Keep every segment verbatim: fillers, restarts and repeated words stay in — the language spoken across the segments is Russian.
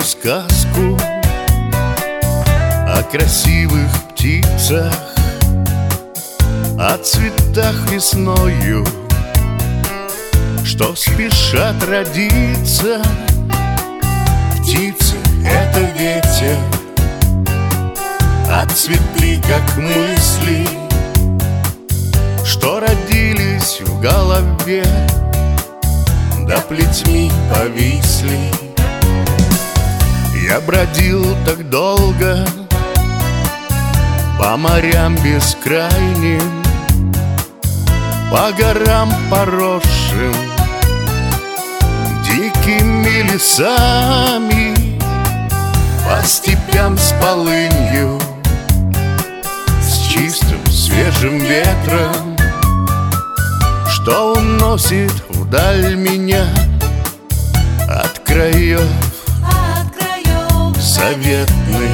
сказку о красивых птицах, о цветах весною, что спешат родиться. Птицы — это ветер, а цветы, как мысли, что родились в голове, да плетьми повисли. Я бродил так долго по морям бескрайним, по горам поросшим дикими лесами, по степям с полынью, с чистым свежим ветром, что уносит вдаль меня от краев, от краев заветных.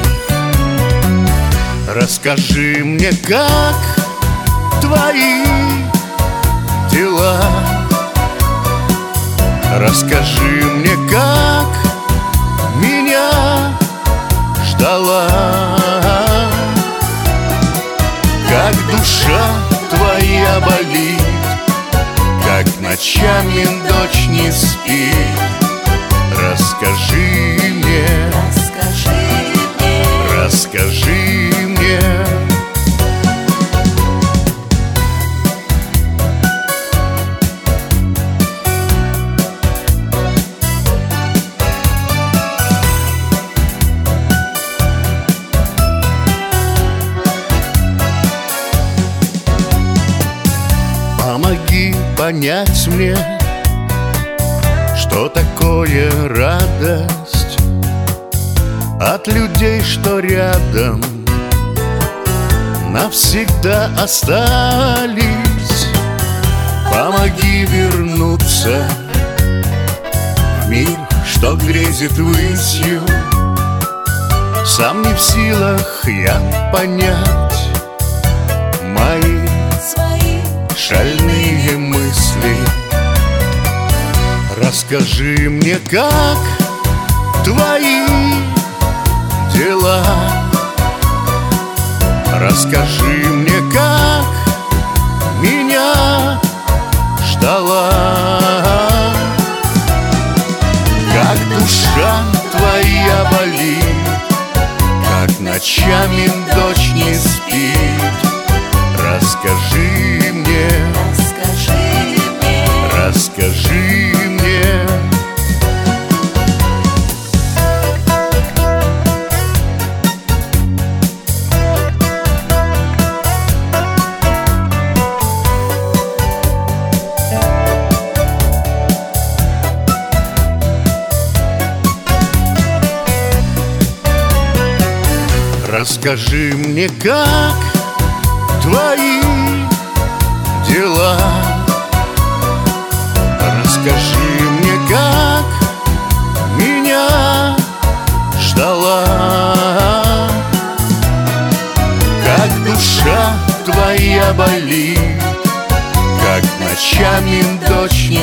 Расскажи мне, как твои дела, расскажи мне, как меня ждала, как душа твоя болит, как ночами дочь не спит. Расскажи мне, Расскажи мне, расскажи мне. Помоги понять мне, что такое радость от людей, что рядом навсегда остались. Помоги вернуться в мир, что грезит ввысью. Сам не в силах я понять мои свои шальные мысли. Расскажи мне, как твои дела, расскажи мне, как меня ждала, как душа твоя болит, как ночами дочь не спит. Расскажи мне, Расскажи мне, расскажи мне. Расскажи мне, как твои дела, расскажи мне, как меня ждала, как душа твоя болит, как ночами дочь